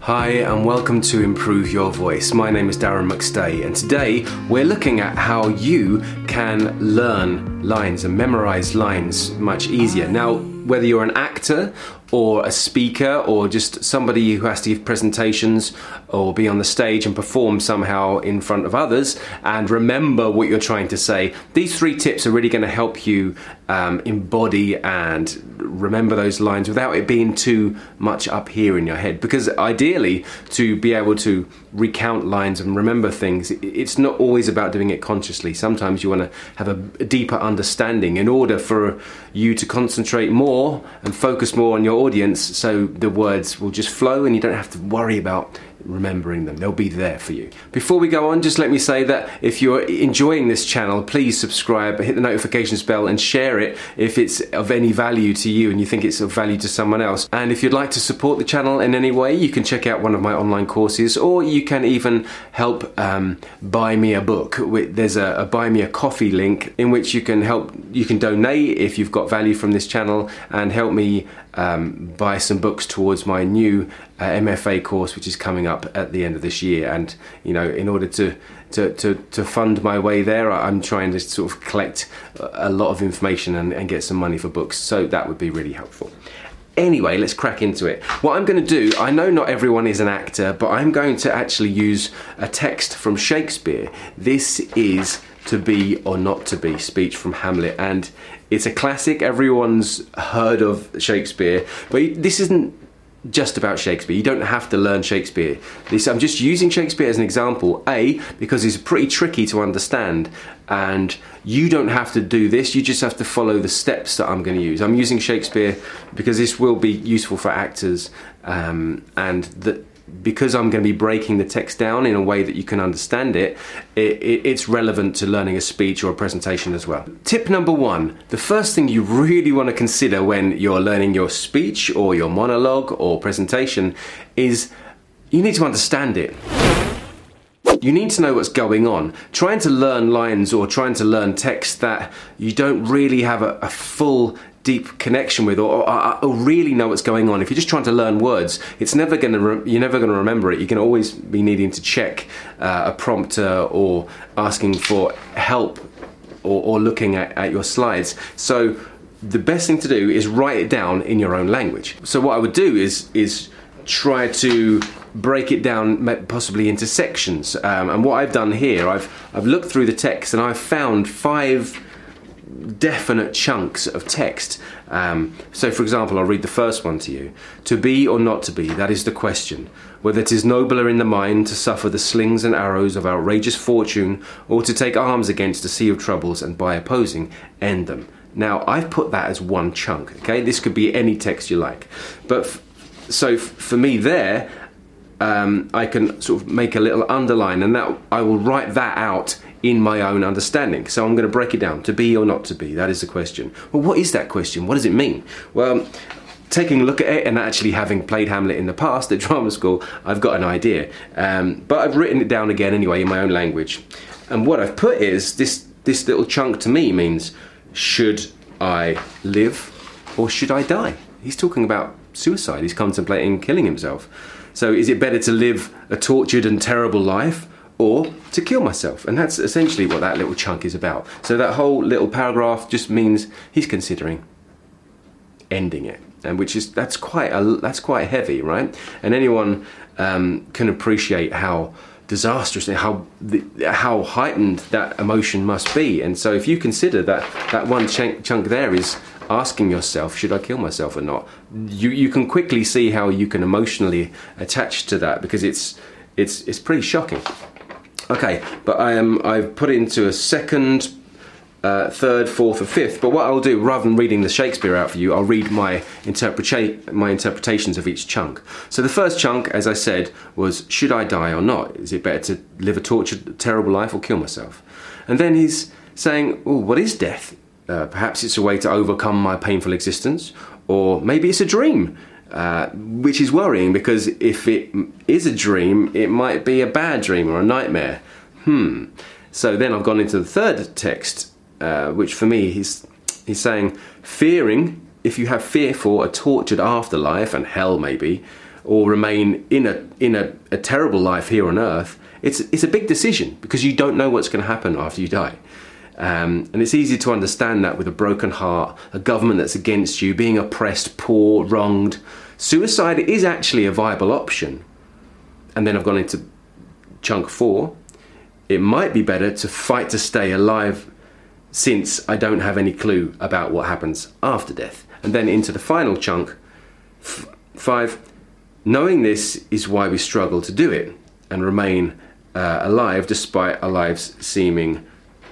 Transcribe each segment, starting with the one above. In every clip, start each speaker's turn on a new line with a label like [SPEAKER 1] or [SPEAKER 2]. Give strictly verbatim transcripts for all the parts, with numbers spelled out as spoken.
[SPEAKER 1] Hi and welcome to Improve Your Voice. My name is Darren McStay and today we're looking at how you can learn lines and memorize lines much easier. Now, whether you're an actor or a speaker or just somebody who has to give presentations or be on the stage and perform somehow in front of others and remember what you're trying to say, these three tips are really going to help you um, embody and remember those lines without it being too much up here in your head. Because ideally, to be able to recount lines and remember things, it's not always about doing it consciously. Sometimes you want to have a deeper understanding in order for you to concentrate more and focus more on your audience, so the words will just flow and you don't have to worry about remembering them. They'll be there for you. Before we go on, just let me say that if you're enjoying this channel, please subscribe, hit the notifications bell and share it if it's of any value to you and you think it's of value to someone else. And if you'd like to support the channel in any way, you can check out one of my online courses, or you can even help um, buy me a book. There's a, a buy me a coffee link in which you can help, you can donate if you've got value from this channel and help me um, buy some books towards my new uh, M F A course, which is coming up at the end of this year. And you know, in order to to to, to fund my way there, I'm trying to sort of collect a lot of information and, and get some money for books, so that would be really helpful. Anyway, let's crack into it. What I'm going to do, I know not everyone is an actor, but I'm going to actually use a text from Shakespeare. This is To Be or Not to Be speech from Hamlet, and it's a classic. Everyone's heard of Shakespeare, but this isn't just about Shakespeare. You don't have to learn Shakespeare. This, I'm just using Shakespeare as an example, A, because it's pretty tricky to understand, and you don't have to do this, you just have to follow the steps that I'm going to use. I'm using Shakespeare because this will be useful for actors, um, and that because I'm going to be breaking the text down in a way that you can understand it, it, it, it's relevant to learning a speech or a presentation as well. Tip number one, the first thing you really want to consider when you're learning your speech or your monologue or presentation is you need to understand it. You need to know what's going on. Trying to learn lines or trying to learn text that you don't really have a, a full deep connection with, or, or, or really know what's going on. If you're just trying to learn words, it's never going to. You're never going to remember it. You can always be needing to check uh, a prompter or asking for help or, or looking at, at your slides. So the best thing to do is write it down in your own language. So what I would do is is try to break it down possibly into sections. Um, and what I've done here, I've I've looked through the text and I've found five definite chunks of text. Um, so for example, I'll read the first one to you. To be or not to be, that is the question. Whether it is nobler in the mind to suffer the slings and arrows of outrageous fortune, or to take arms against a sea of troubles and by opposing end them. Now I've put that as one chunk, okay? This could be any text you like. But f- so f- for me there, um, I can sort of make a little underline, and that I will write that out in my own understanding. So I'm going to break it down. To be or not to be, that is the question. Well, what is that question? What does it mean? Well, taking a look at it and actually having played Hamlet in the past at drama school, I've got an idea. Um, but I've written it down again anyway in my own language. And what I've put is, this, this little chunk to me means, should I live or should I die? He's talking about suicide. He's contemplating killing himself. So is it better to live a tortured and terrible life, or to kill myself? And that's essentially what that little chunk is about. So that whole little paragraph just means he's considering ending it, and which is that's quite a, that's quite heavy, right? And anyone um, can appreciate how disastrous, how the, how heightened that emotion must be. And so if you consider that that one chunk, chunk there is asking yourself, should I kill myself or not? You you can quickly see how you can emotionally attach to that, because it's it's it's pretty shocking. Okay, but I am I've put it into a second, uh, third, fourth, and fifth. But what I'll do, rather than reading the Shakespeare out for you, I'll read my interpreta- my interpretations of each chunk. So the first chunk, as I said, was, should I die or not? Is it better to live a tortured, terrible life or kill myself? And then he's saying, oh, what is death? Uh, perhaps it's a way to overcome my painful existence, or maybe it's a dream. Uh, which is worrying, because if it is a dream, it might be a bad dream or a nightmare. Hmm. So then I've gone into the third text, uh, which for me, he's, he's saying, fearing, if you have fear for a tortured afterlife and hell maybe, or remain in a in a, a terrible life here on earth, it's it's a big decision because you don't know what's going to happen after you die. Um, and it's easy to understand that with a broken heart, a government that's against you, being oppressed, poor, wronged. Suicide is actually a viable option. And then I've gone into chunk four. It might be better to fight to stay alive since I don't have any clue about what happens after death. And then into the final chunk, f- five, knowing this is why we struggle to do it and remain uh, alive despite our lives seeming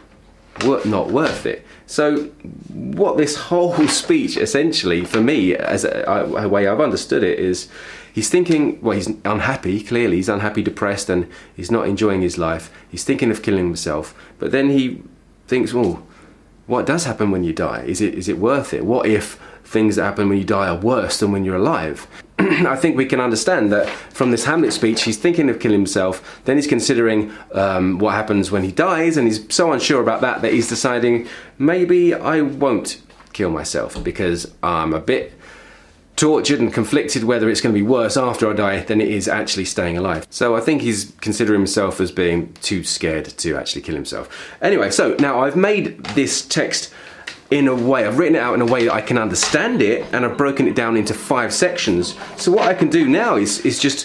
[SPEAKER 1] not worth it. So what this whole speech essentially, for me, as a, a way I've understood it, is he's thinking, well, he's unhappy, clearly he's unhappy, depressed, and he's not enjoying his life. He's thinking of killing himself, but then he thinks, well, what does happen when you die? Is it is it worth it? What if things that happen when you die are worse than when you're alive? I think we can understand that from this Hamlet speech, he's thinking of killing himself, then he's considering um, what happens when he dies, and he's so unsure about that that he's deciding, maybe I won't kill myself because I'm a bit tortured and conflicted whether it's going to be worse after I die than it is actually staying alive. So I think he's considering himself as being too scared to actually kill himself. Anyway, so now I've made this text in a way, I've written it out in a way that I can understand it, and I've broken it down into five sections. So what I can do now is, is just,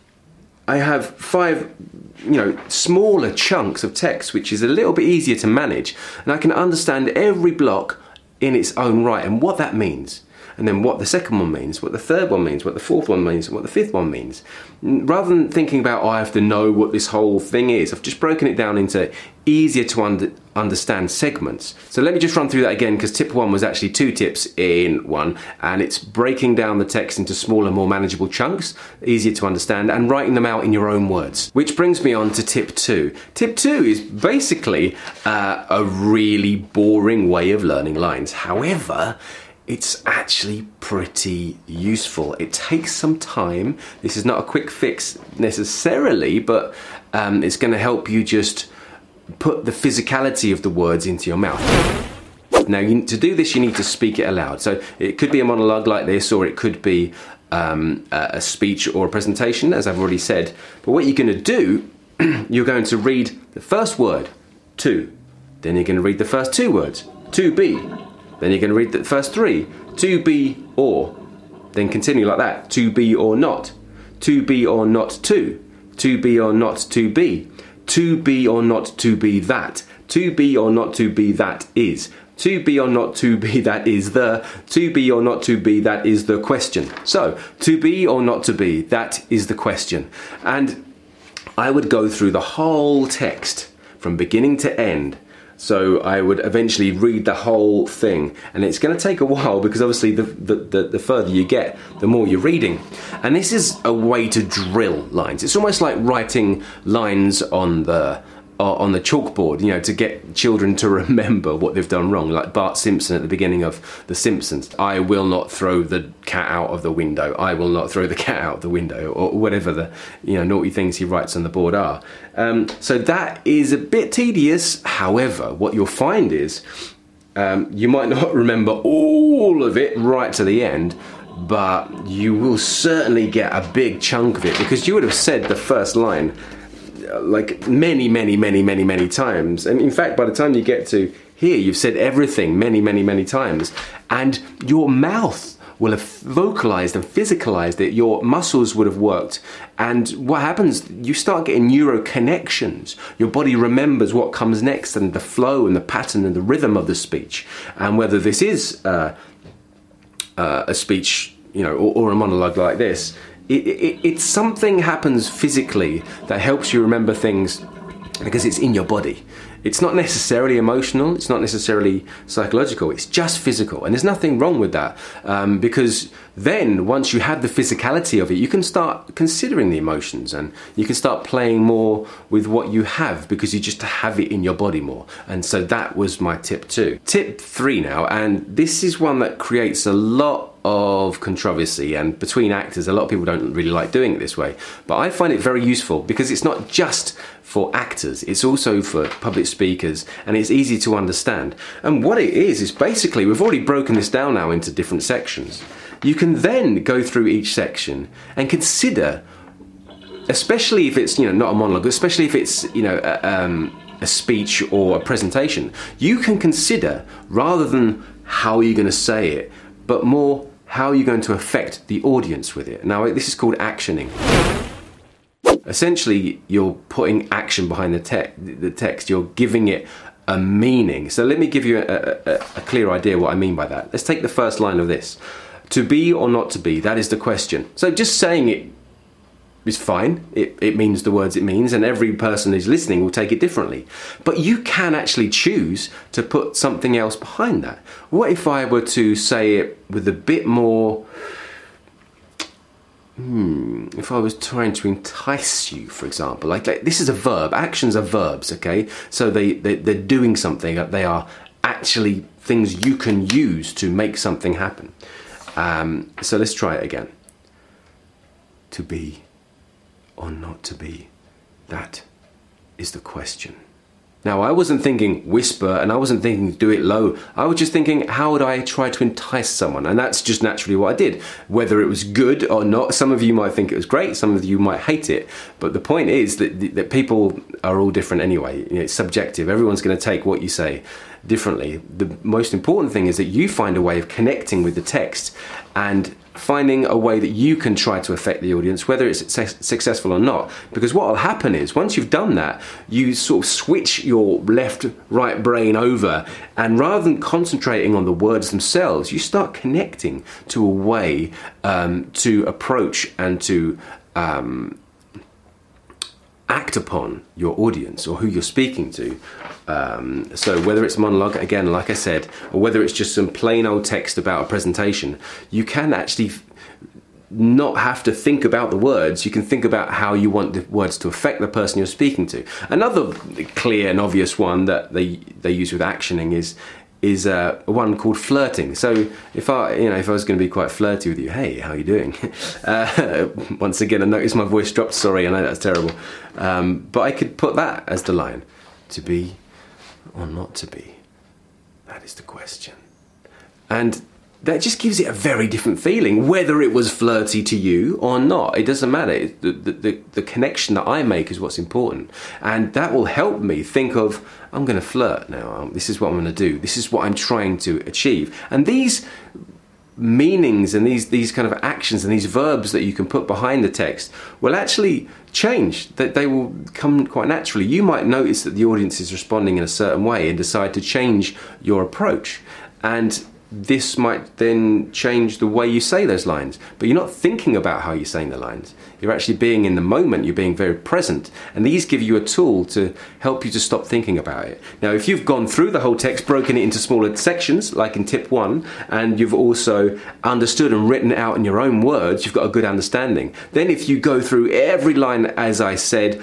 [SPEAKER 1] I have five, you know, smaller chunks of text, which is a little bit easier to manage, and I can understand every block in its own right and what that means. And then what the second one means, what the third one means, what the fourth one means, what the fifth one means. Rather than thinking about, oh, I have to know what this whole thing is, I've just broken it down into easier to under, understand segments. So let me just run through that again, because tip one was actually two tips in one, and it's breaking down the text into smaller, more manageable chunks, easier to understand, and writing them out in your own words. Which brings me on to tip two. Tip two is basically uh, a really boring way of learning lines. However, it's actually pretty useful. It takes some time. This is not a quick fix necessarily, but um, it's going to help you just put the physicality of the words into your mouth. Now, you, to do this, you need to speak it aloud. So it could be a monologue like this, or it could be um, a speech or a presentation, as I've already said. But what you're going to do, you're going to read the first word, to. Then you're going to read the first two words, to be. Then you're going to read the first three, to be or. Then continue like that, to be or not, to be or not to, to be or not to be, to be or not to be that, to be or not to be that is, to be or not to be that is the, to be or not to be that is the question. So, to be or not to be, that is the question. And I would go through the whole text from beginning to end. So I would eventually read the whole thing, and it's going to take a while because obviously the, the, the, the further you get, the more you're reading. And this is a way to drill lines. It's almost like writing lines on the uh, on the chalkboard, you know, to get children to remember what they've done wrong. Like Bart Simpson at the beginning of The Simpsons. I will not throw the cat out of the window. I will not throw the cat out of the window, or whatever the, you know, naughty things he writes on the board are. Um, so that is a bit tedious. However, what you'll find is um, you might not remember all of it right to the end, but you will certainly get a big chunk of it because you would have said the first line like many, many, many, many, many times. And in fact, by the time you get to here, you've said everything many, many, many times. And your mouth will have vocalized and physicalized it. Your muscles would have worked. And what happens, you start getting neuro connections. Your body remembers what comes next and the flow and the pattern and the rhythm of the speech. And whether this is uh, uh, a speech, you know, or, or a monologue like this, It, it, it's something happens physically that helps you remember things because it's in your body. It's not necessarily emotional, it's not necessarily psychological, it's just physical. And there's nothing wrong with that um, because then once you have the physicality of it, you can start considering the emotions and you can start playing more with what you have because you just have it in your body more. And so that was my tip two. Tip three now, and this is one that creates a lot of controversy, and between actors, a lot of people don't really like doing it this way, but I find it very useful because it's not just for actors, it's also for public speakers, and it's easy to understand. And what it is is basically, we've already broken this down now into different sections. you can then go through each section and consider, especially if it's, you know, not a monologue, especially if it's, you know, a, um, a speech or a presentation, you can consider, rather than how you're going to say it, but more how you're going to affect the audience with it. Now, this is called actioning. Essentially, you're putting action behind the, te the text. You're giving it a meaning. So let me give you a, a, a clear idea what I mean by that. Let's take the first line of this. To be or not to be, that is the question. So just saying it is fine. It, it means the words it means, and every person who's listening will take it differently. But you can actually choose to put something else behind that. What if I were to say it with a bit more... Hmm, if I was trying to entice you, for example, like, like this is a verb. Actions are verbs, okay? So they, they, they're doing something. They are actually things you can use to make something happen. Um, so let's try it again. To be or not to be, that is the question. Now, I wasn't thinking whisper, and I wasn't thinking do it low. I was just thinking, how would I try to entice someone? And that's just naturally what I did. Whether it was good or not, some of you might think it was great, some of you might hate it. But the point is that, that people are all different anyway. You know, it's subjective. Everyone's going to take what you say differently. The most important thing is that you find a way of connecting with the text and finding a way that you can try to affect the audience, whether it's successful or not. Because what will happen is, once you've done that, you sort of switch your left, right brain over, and rather than concentrating on the words themselves, you start connecting to a way um, to approach and to um, act upon your audience or who you're speaking to. Um, so whether it's monologue, again, like I said, or whether it's just some plain old text about a presentation, you can actually not have to think about the words. You can think about how you want the words to affect the person you're speaking to. Another clear and obvious one that they they use with actioning is is uh, one called flirting. So if I, you know, if I was going to be quite flirty with you, hey, how are you doing? Uh, once again, I noticed my voice dropped. Sorry, I know that's terrible. Um, but I could put that as the line. To be or not to be? That is the question. And that just gives it a very different feeling, whether it was flirty to you or not. It doesn't matter. The, the, the, the connection that I make is what's important. And that will help me think of, I'm going to flirt now. Um, this is what I'm going to do. This is what I'm trying to achieve. And these meanings and these, these kind of actions and these verbs that you can put behind the text will actually change. That they will come quite naturally. You might notice that the audience is responding in a certain way and decide to change your approach. And this might then change the way you say those lines. But you're not thinking about how you're saying the lines. You're actually being in the moment. You're being very present. And these give you a tool to help you to stop thinking about it. Now, if you've gone through the whole text, broken it into smaller sections, like in tip one, and you've also understood and written it out in your own words, you've got a good understanding. Then if you go through every line, as I said,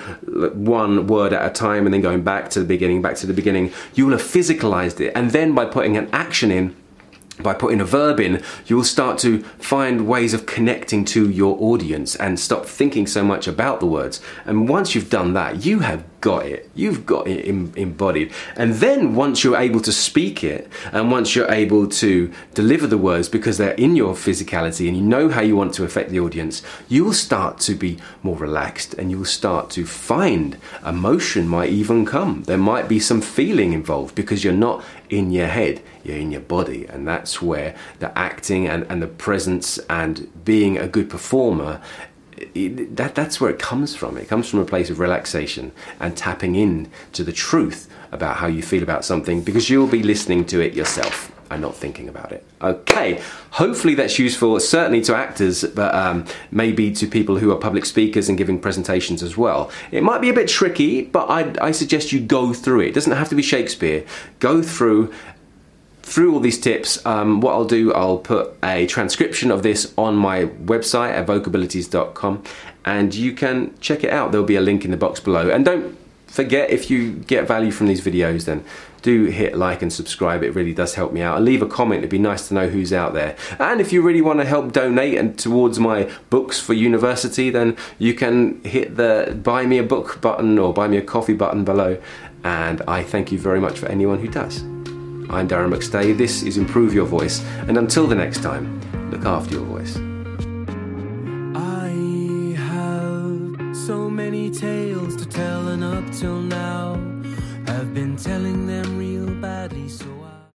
[SPEAKER 1] one word at a time, and then going back to the beginning, back to the beginning, you will have physicalized it. And then by putting an action in, by putting a verb in, you will start to find ways of connecting to your audience and stop thinking so much about the words. And once you've done that, you have got it. You've got it em- embodied. And then once you're able to speak it, and once you're able to deliver the words because they're in your physicality and you know how you want to affect the audience, you will start to be more relaxed, and you will start to find emotion might even come. There might be some feeling involved because you're not in your head, you're in your body. And that's where the acting and, and the presence and being a good performer, It, that that's where it comes from. It comes from a place of relaxation and tapping in to the truth about how you feel about something, because you'll be listening to it yourself and not thinking about it. Okay, hopefully that's useful, certainly to actors, but um, maybe to people who are public speakers and giving presentations as well. It might be a bit tricky, but I, I suggest you go through it. It doesn't have to be Shakespeare. Go through Through all these tips. Um, what I'll do, I'll put a transcription of this on my website at vocabilities dot com, and you can check it out. There'll be a link in the box below. And don't forget, if you get value from these videos, then do hit like and subscribe. It really does help me out. And leave a comment. It'd be nice to know who's out there. And if you really want to help donate and towards my books for university, then you can hit the buy me a book button or buy me a coffee button below. And I thank you very much for anyone who does. I'm Darren McStay, this is Improve Your Voice, and until the next time, look after your voice.
[SPEAKER 2] I have so many tales to tell, and up till now I've been telling them real badly, so